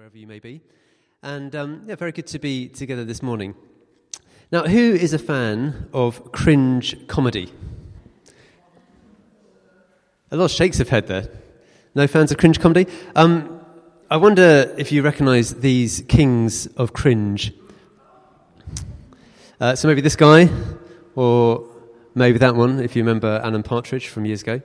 wherever you may be. And very good to be together this morning. Now, who is a fan of cringe comedy? A lot of shakes of head there. No fans of cringe comedy? I wonder if you recognise these kings of cringe. So maybe this guy, or maybe that one, if you remember Alan Partridge from years ago.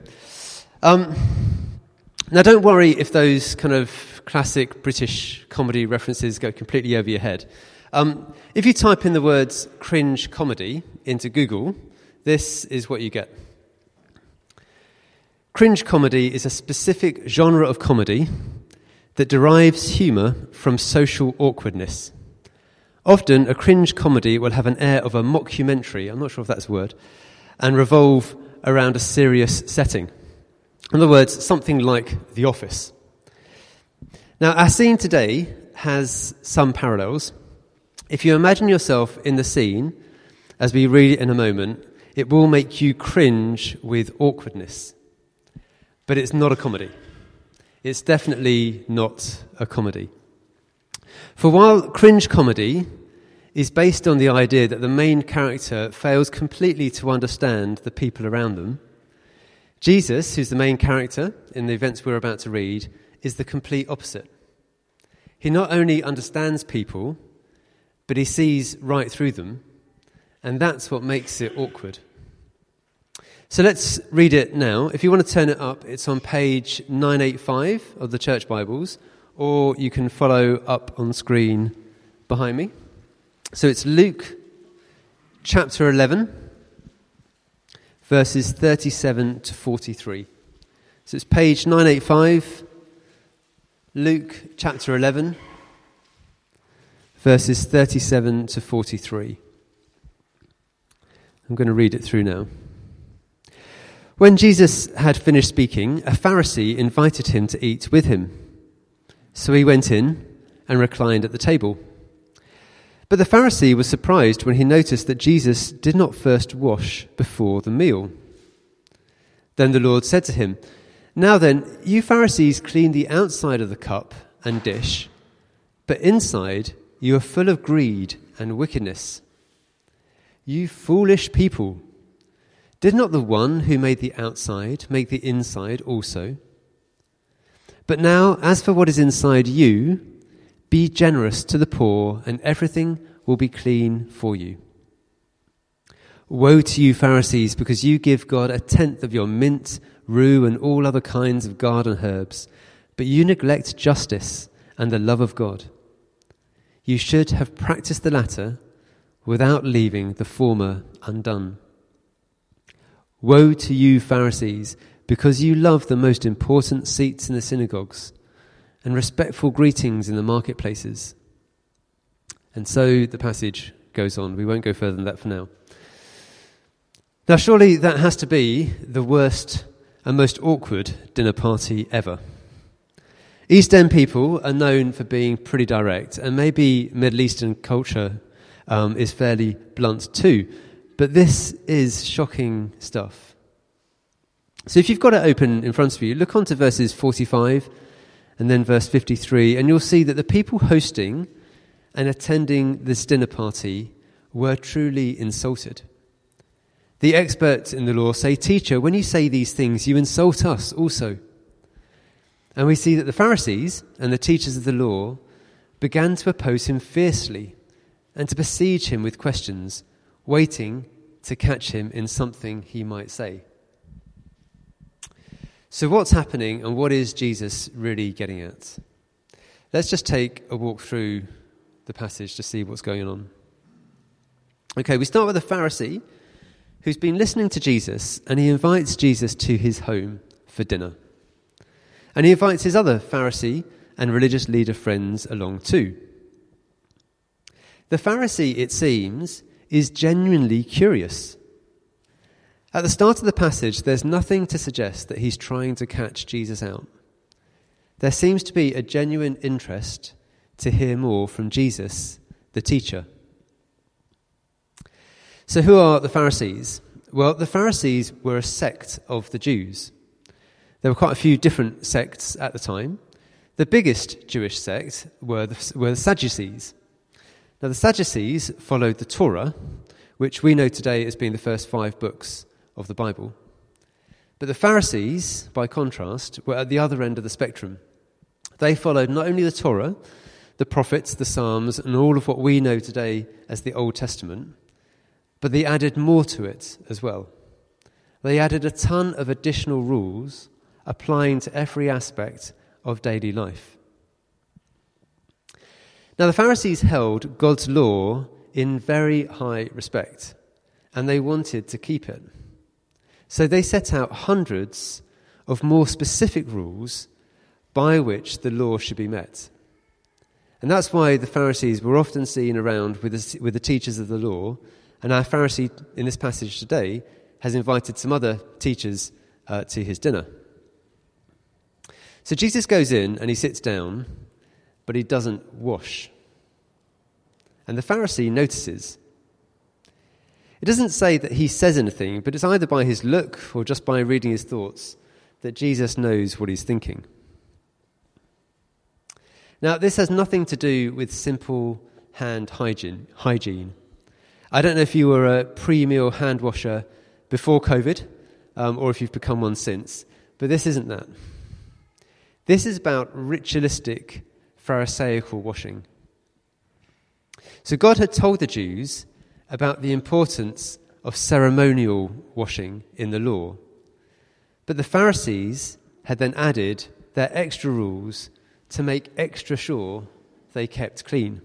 Now, don't worry if those kind of classic British comedy references go completely over your head. If you type in the words cringe comedy into Google, this is what you get. Cringe comedy is a specific genre of comedy that derives humour from social awkwardness. Often, a cringe comedy will have an air of a mockumentary, I'm not sure if that's a word, and revolve around a serious setting. In other words, something like The Office. Now, our scene today has some parallels. If you imagine yourself in the scene, as we read it in a moment, it will make you cringe with awkwardness. But it's not a comedy. It's definitely not a comedy. For while cringe comedy is based on the idea that the main character fails completely to understand the people around them, Jesus, who's the main character in the events we're about to read, is the complete opposite. He not only understands people, but he sees right through them, and that's what makes it awkward. So let's read it now. If you want to turn it up, it's on page 985 of the Church Bibles, or you can follow up on screen behind me. So it's Luke chapter 11, verses 37 to 43. So it's page 985, Luke chapter 11, verses 37 to 43. I'm going to read it through now. When Jesus had finished speaking, a Pharisee invited him to eat with him. So he went in and reclined at the table. But the Pharisee was surprised when he noticed that Jesus did not first wash before the meal. Then the Lord said to him, "Now then, you Pharisees clean the outside of the cup and dish, but inside you are full of greed and wickedness. You foolish people, did not the one who made the outside make the inside also? But now, as for what is inside you, be generous to the poor, and everything will be clean for you. Woe to you, Pharisees, because you give God a tenth of your mint, rue, and all other kinds of garden herbs, but you neglect justice and the love of God. You should have practiced the latter without leaving the former undone. Woe to you, Pharisees, because you love the most important seats in the synagogues and respectful greetings in the marketplaces." And so the passage goes on. We won't go further than that for now. Now, surely that has to be the worst and most awkward dinner party ever. East End people are known for being pretty direct, and maybe Middle Eastern culture is fairly blunt too. But this is shocking stuff. So if you've got it open in front of you, look on to verses 45 and then verse 53, and you'll see that the people hosting and attending this dinner party were truly insulted. The experts in the law say, "Teacher, when you say these things, you insult us also." And we see that the Pharisees and the teachers of the law began to oppose him fiercely and to besiege him with questions, waiting to catch him in something he might say. So what's happening, and what is Jesus really getting at? Let's just take a walk through the passage to see what's going on. Okay, we start with a Pharisee who's been listening to Jesus, and he invites Jesus to his home for dinner. And he invites his other Pharisee and religious leader friends along too. The Pharisee, it seems, is genuinely curious. At the start of the passage, there's nothing to suggest that he's trying to catch Jesus out. There seems to be a genuine interest to hear more from Jesus, the teacher. So who are the Pharisees? Well, the Pharisees were a sect of the Jews. There were quite a few different sects at the time. The biggest Jewish sect were the Sadducees. Now, the Sadducees followed the Torah, which we know today as being the first 5 books of the Bible. But the Pharisees, by contrast, were at the other end of the spectrum. They followed not only the Torah, the prophets, the Psalms, and all of what we know today as the Old Testament, but they added more to it as well. They added a ton of additional rules applying to every aspect of daily life. Now, the Pharisees held God's law in very high respect, and they wanted to keep it. So they set out hundreds of more specific rules by which the law should be met. And that's why the Pharisees were often seen around with the teachers of the law, and our Pharisee in this passage today has invited some other teachers to his dinner. So Jesus goes in and he sits down, but he doesn't wash. And the Pharisee notices. It doesn't say that he says anything, but it's either by his look or just by reading his thoughts that Jesus knows what he's thinking. Now, this has nothing to do with simple hand hygiene. I don't know if you were a pre-meal hand washer before COVID, or if you've become one since, but this isn't that. This is about ritualistic, Pharisaical washing. So God had told the Jews about the importance of ceremonial washing in the law. But the Pharisees had then added their extra rules to make extra sure they kept clean.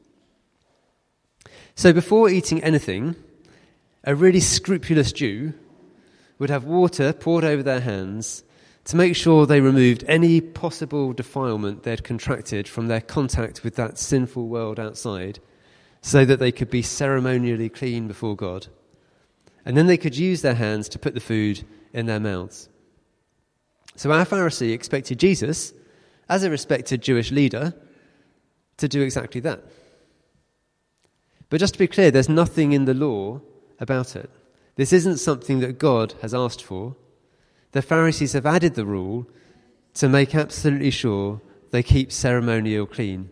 So before eating anything, a really scrupulous Jew would have water poured over their hands to make sure they removed any possible defilement they'd contracted from their contact with that sinful world outside, so that they could be ceremonially clean before God. And then they could use their hands to put the food in their mouths. So our Pharisee expected Jesus, as a respected Jewish leader, to do exactly that. But just to be clear, there's nothing in the law about it. This isn't something that God has asked for. The Pharisees have added the rule to make absolutely sure they keep ceremonial clean.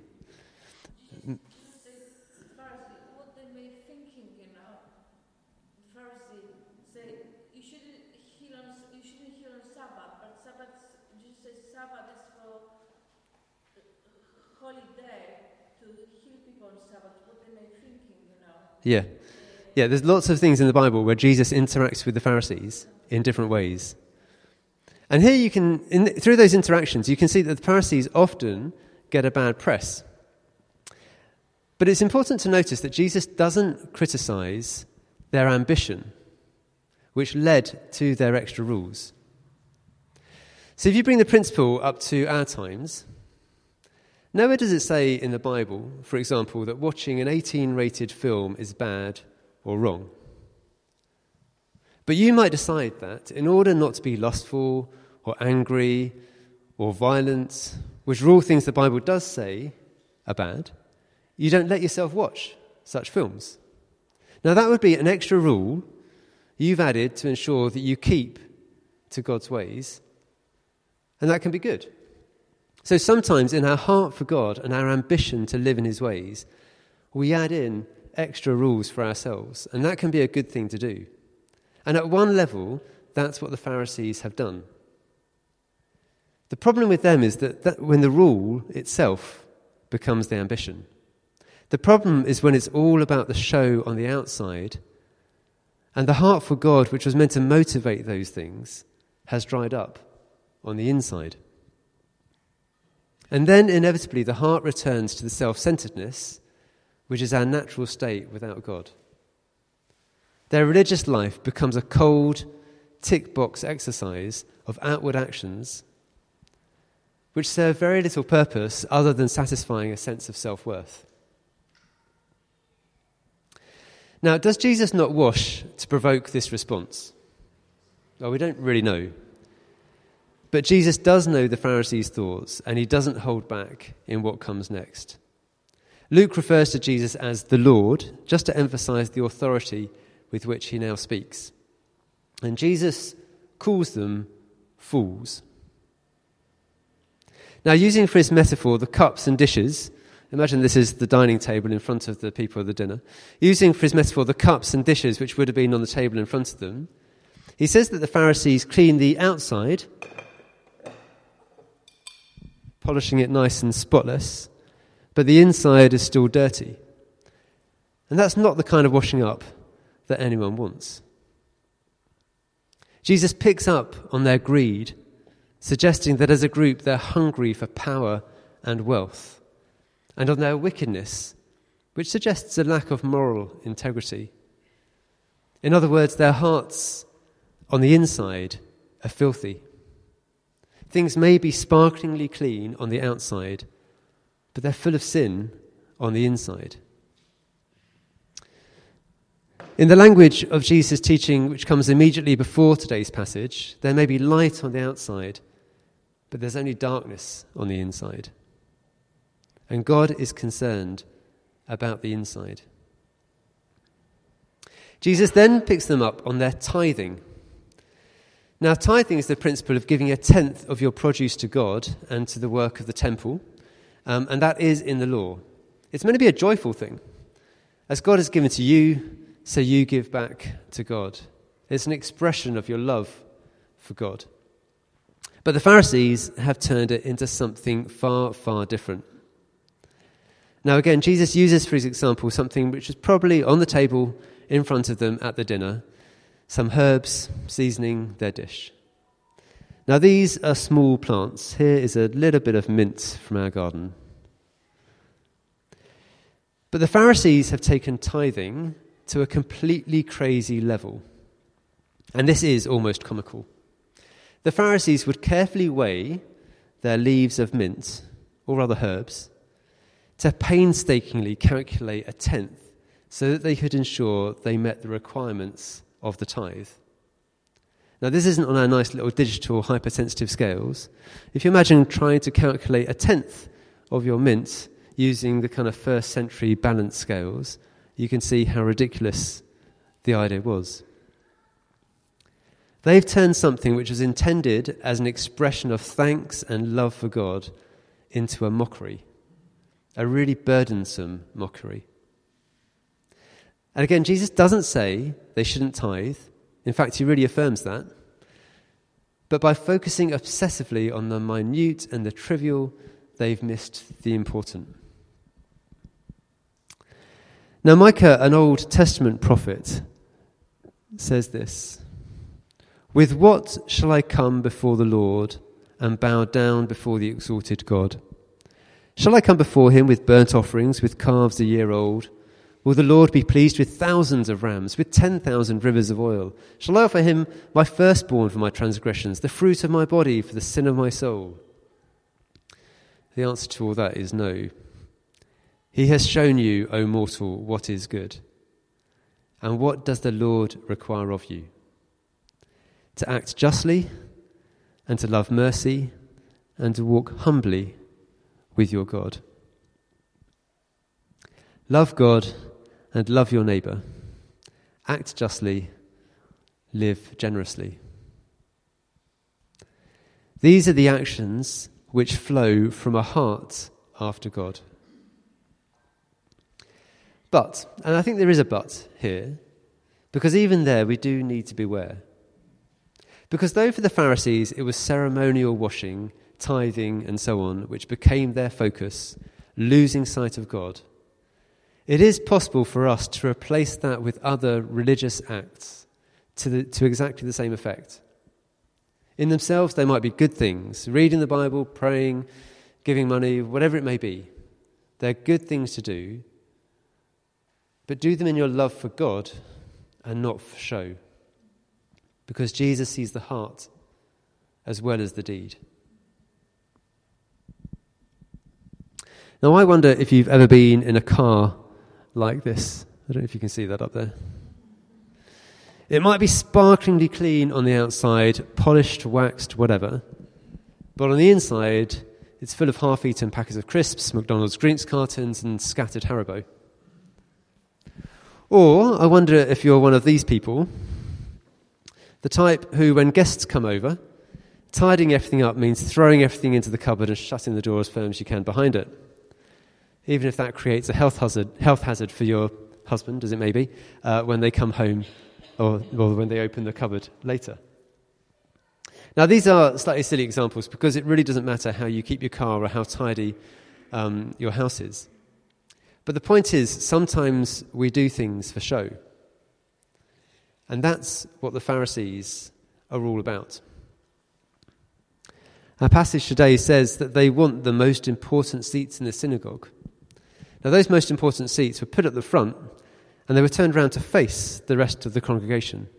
Yeah, there's lots of things in the Bible where Jesus interacts with the Pharisees in different ways. And here you can, through those interactions, you can see that the Pharisees often get a bad press. But it's important to notice that Jesus doesn't criticize their ambition, which led to their extra rules. So if you bring the principle up to our times, nowhere does it say in the Bible, for example, that watching an 18-rated film is bad or wrong. But you might decide that in order not to be lustful or angry or violent, which are all things the Bible does say are bad, you don't let yourself watch such films. Now that would be an extra rule you've added to ensure that you keep to God's ways, and that can be good. So sometimes in our heart for God and our ambition to live in his ways, we add in extra rules for ourselves, and that can be a good thing to do. And at one level, that's what the Pharisees have done. The problem with them is that when the rule itself becomes the ambition. The problem is when it's all about the show on the outside, and the heart for God, which was meant to motivate those things, has dried up on the inside. And then inevitably the heart returns to the self-centeredness, which is our natural state without God. Their religious life becomes a cold, tick-box exercise of outward actions which serve very little purpose other than satisfying a sense of self-worth. Now, does Jesus not wash to provoke this response? Well, we don't really know. But Jesus does know the Pharisees' thoughts, and he doesn't hold back in what comes next. Luke refers to Jesus as the Lord, just to emphasize the authority with which he now speaks. And Jesus calls them fools. Now, using for his metaphor the cups and dishes, imagine this is the dining table in front of the people of the dinner. Using for his metaphor the cups and dishes which would have been on the table in front of them, he says that the Pharisees clean the outside, polishing it nice and spotless, but the inside is still dirty. And that's not the kind of washing up that anyone wants. Jesus picks up on their greed, suggesting that as a group they're hungry for power and wealth, and on their wickedness, which suggests a lack of moral integrity. In other words, their hearts on the inside are filthy. Things may be sparklingly clean on the outside, but they're full of sin on the inside. In the language of Jesus' teaching, which comes immediately before today's passage, there may be light on the outside, but there's only darkness on the inside. And God is concerned about the inside. Jesus then picks them up on their tithing. Now, tithing is the principle of giving 1/10 of your produce to God and to the work of the temple, and that is in the law. It's meant to be a joyful thing. As God has given to you, so you give back to God. It's an expression of your love for God. But the Pharisees have turned it into something far, far different. Now again, Jesus uses for his example something which was probably on the table in front of them at the dinner, some herbs seasoning their dish. Now these are small plants. Here is a little bit of mint from our garden. But the Pharisees have taken tithing to a completely crazy level. And this is almost comical. The Pharisees would carefully weigh their leaves of mint, or other herbs, to painstakingly calculate 1/10 so that they could ensure they met the requirements of the tithe. Now, this isn't on our nice little digital hypersensitive scales. If you imagine trying to calculate 1/10 of your mint using the kind of first century balance scales, you can see how ridiculous the idea was. They've turned something which was intended as an expression of thanks and love for God into a mockery, a really burdensome mockery. And again, Jesus doesn't say they shouldn't tithe. In fact, he really affirms that. But by focusing obsessively on the minute and the trivial, they've missed the important. Now, Micah, an Old Testament prophet, says this: "With what shall I come before the Lord and bow down before the exalted God? Shall I come before him with burnt offerings, with calves a year old? Will the Lord be pleased with thousands of rams, with 10,000 rivers of oil? Shall I offer him my firstborn for my transgressions, the fruit of my body for the sin of my soul?" The answer to all that is no. He has shown you, O mortal, what is good. And what does the Lord require of you? To act justly, and to love mercy, and to walk humbly with your God. Love God and love your neighbour. Act justly, live generously. These are the actions which flow from a heart after God. But, and I think there is a but here, because even there we do need to beware. Because though for the Pharisees it was ceremonial washing, tithing and so on, which became their focus, losing sight of God, it is possible for us to replace that with other religious acts to exactly the same effect. In themselves they might be good things, reading the Bible, praying, giving money, whatever it may be. They're good things to do, but do them in your love for God and not for show. Because Jesus sees the heart as well as the deed. Now, I wonder if you've ever been in a car like this. I don't know if you can see that up there. It might be sparklingly clean on the outside, polished, waxed, whatever. But on the inside, it's full of half-eaten packets of crisps, McDonald's drinks cartons, and scattered Haribo. Or, I wonder if you're one of these people, the type who, when guests come over, Tidying everything up means throwing everything into the cupboard and shutting the door as firm as you can behind it, even if that creates a health hazard for your husband, as it may be, when they come home or when they open the cupboard later. Now, these are slightly silly examples because it really doesn't matter how you keep your car or how tidy your house is. But the point is, sometimes we do things for show. And that's what the Pharisees are all about. Our passage today says that they want the most important seats in the synagogue. Now, those most important seats were put at the front, and they were turned around to face the rest of the congregation.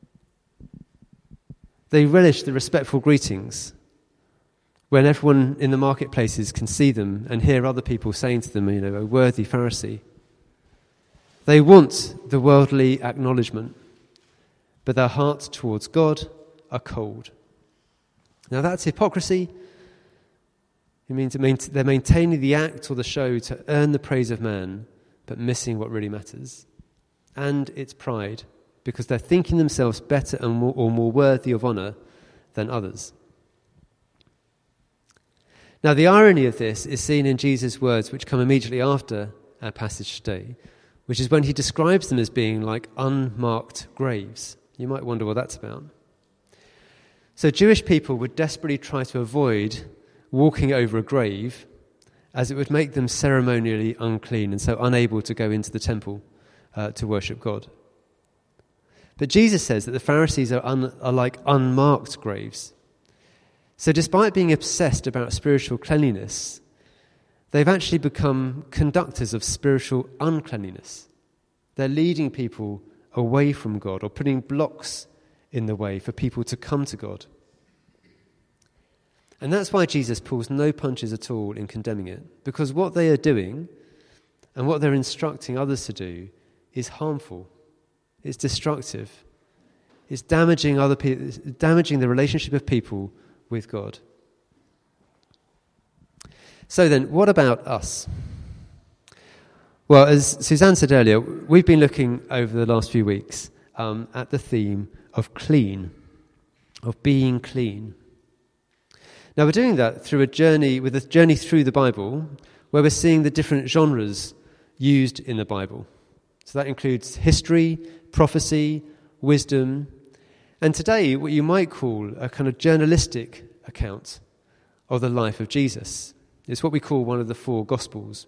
They relish the respectful greetings when everyone in the marketplaces can see them and hear other people saying to them, a worthy Pharisee. They want the worldly acknowledgement, but their hearts towards God are cold. Now that's hypocrisy. It means they're maintaining the act or the show to earn the praise of man, but missing what really matters. And it's pride, because they're thinking themselves better or more worthy of honour than others. Now, the irony of this is seen in Jesus' words, which come immediately after our passage today, which is when he describes them as being like unmarked graves. You might wonder what that's about. So Jewish people would desperately try to avoid walking over a grave, as it would make them ceremonially unclean and so unable to go into the temple to worship God. But Jesus says that the Pharisees are like unmarked graves. So despite being obsessed about spiritual cleanliness, they've actually become conductors of spiritual uncleanliness. They're leading people away from God or putting blocks in the way for people to come to God. And that's why Jesus pulls no punches at all in condemning it, because what they are doing and what they're instructing others to do is harmful. It's destructive. It's damaging other people, damaging the relationship of people with God. So then, what about us? Well, as Suzanne said earlier, we've been looking over the last few weeks at the theme of clean, of being clean. Now, we're doing that through a journey through the Bible, where we're seeing the different genres used in the Bible. So that includes history, prophecy, wisdom, and today what you might call a kind of journalistic account of the life of Jesus. It's what we call one of the four Gospels.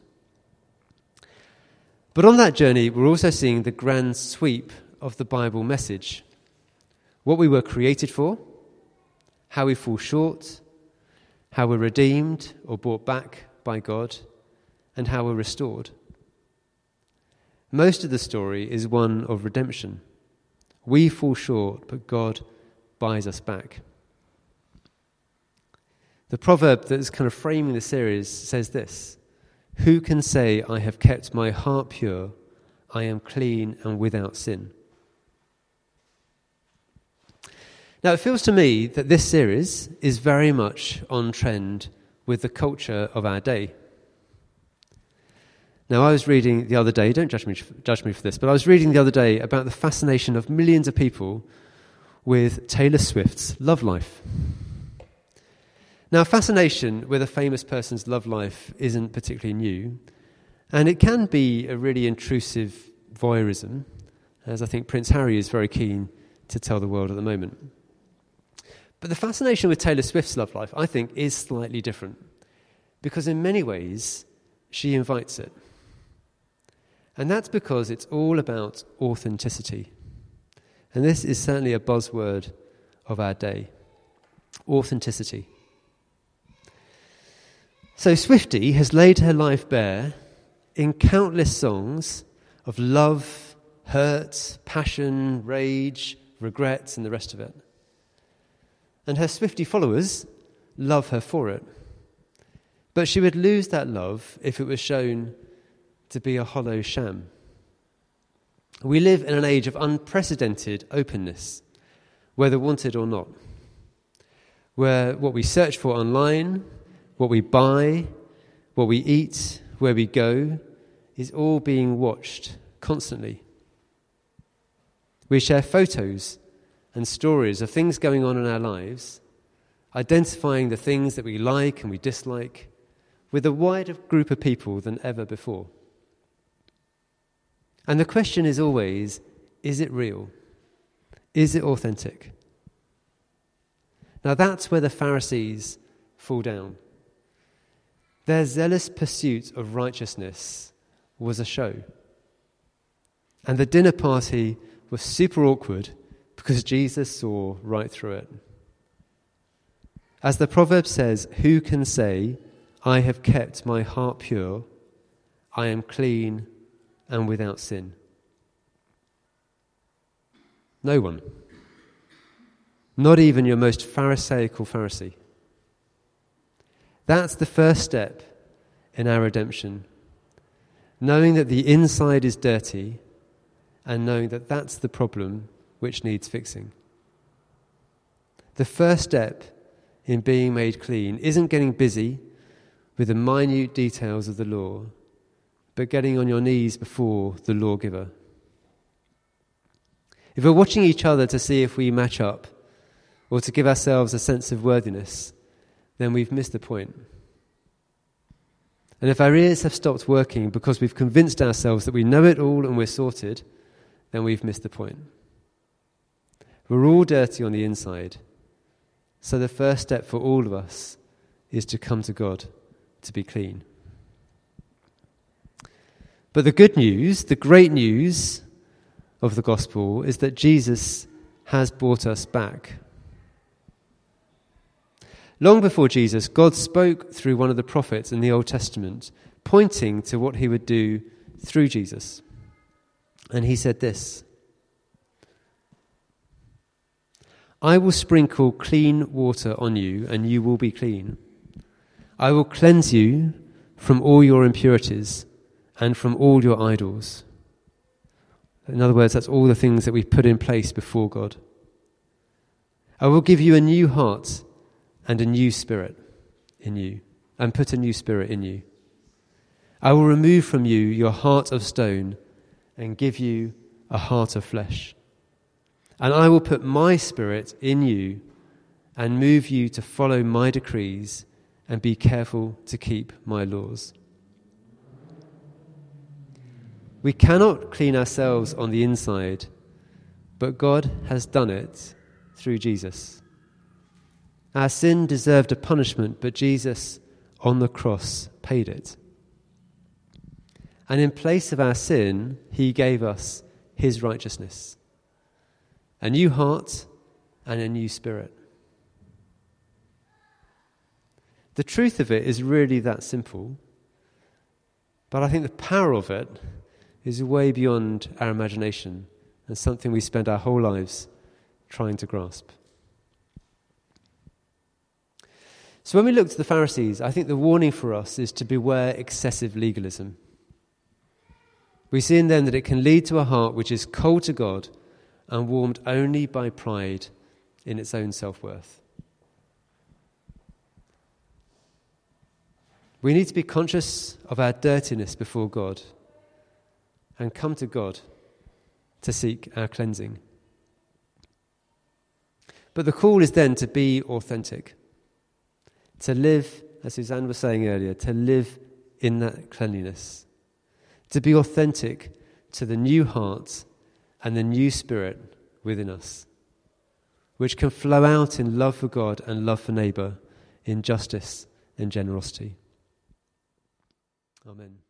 But on that journey, we're also seeing the grand sweep of the Bible message. What we were created for, how we fall short, how we're redeemed or brought back by God, and how we're restored. Most of the story is one of redemption. We fall short, but God buys us back. The proverb that is kind of framing the series says this: "Who can say, I have kept my heart pure, I am clean and without sin?" Now, it feels to me that this series is very much on trend with the culture of our day. Now, I was reading the other day, don't judge me for this, but I was reading the other day about the fascination of millions of people with Taylor Swift's love life. Now, fascination with a famous person's love life isn't particularly new, and it can be a really intrusive voyeurism, as I think Prince Harry is very keen to tell the world at the moment. But the fascination with Taylor Swift's love life, I think, is slightly different, because in many ways, she invites it. And that's because it's all about authenticity. And this is certainly a buzzword of our day. Authenticity. So Swiftie has laid her life bare in countless songs of love, hurt, passion, rage, regrets, and the rest of it. And her Swiftie followers love her for it. But she would lose that love if it was shown to be a hollow sham. We live in an age of unprecedented openness, whether wanted or not, where what we search for online, what we buy, what we eat, where we go, is all being watched constantly. We share photos and stories of things going on in our lives, identifying the things that we like and we dislike with a wider group of people than ever before. And the question is always, is it real? Is it authentic? Now that's where the Pharisees fall down. Their zealous pursuit of righteousness was a show. And the dinner party was super awkward because Jesus saw right through it. As the proverb says, who can say, I have kept my heart pure, I am clean and without sin? No one. Not even your most Pharisaical Pharisee. That's the first step in our redemption. Knowing that the inside is dirty and knowing that that's the problem which needs fixing. The first step in being made clean isn't getting busy with the minute details of the law, but getting on your knees before the lawgiver. If we're watching each other to see if we match up or to give ourselves a sense of worthiness, then we've missed the point. And if our ears have stopped working because we've convinced ourselves that we know it all and we're sorted, then we've missed the point. We're all dirty on the inside. So the first step for all of us is to come to God to be clean. But the good news, the great news of the gospel is that Jesus has brought us back. Long before Jesus, God spoke through one of the prophets in the Old Testament, pointing to what he would do through Jesus. And he said this, I will sprinkle clean water on you, and you will be clean. I will cleanse you from all your impurities and from all your idols. In other words, that's all the things that we put in place before God. I will give you a new heart and a new spirit in you, and put a new spirit in you. I will remove from you your heart of stone and give you a heart of flesh. And I will put my spirit in you and move you to follow my decrees and be careful to keep my laws. We cannot clean ourselves on the inside, but God has done it through Jesus. Our sin deserved a punishment, but Jesus on the cross paid it. And in place of our sin, he gave us his righteousness, a new heart and a new spirit. The truth of it is really that simple, but I think the power of it is way beyond our imagination and something we spend our whole lives trying to grasp. So when we look to the Pharisees, I think the warning for us is to beware excessive legalism. We see in them that it can lead to a heart which is cold to God and warmed only by pride in its own self-worth. We need to be conscious of our dirtiness before God and come to God to seek our cleansing. But the call is then to be authentic, to live, as Suzanne was saying earlier, to live in that cleanliness, to be authentic to the new heart and the new spirit within us, which can flow out in love for God and love for neighbour, in justice and generosity. Amen.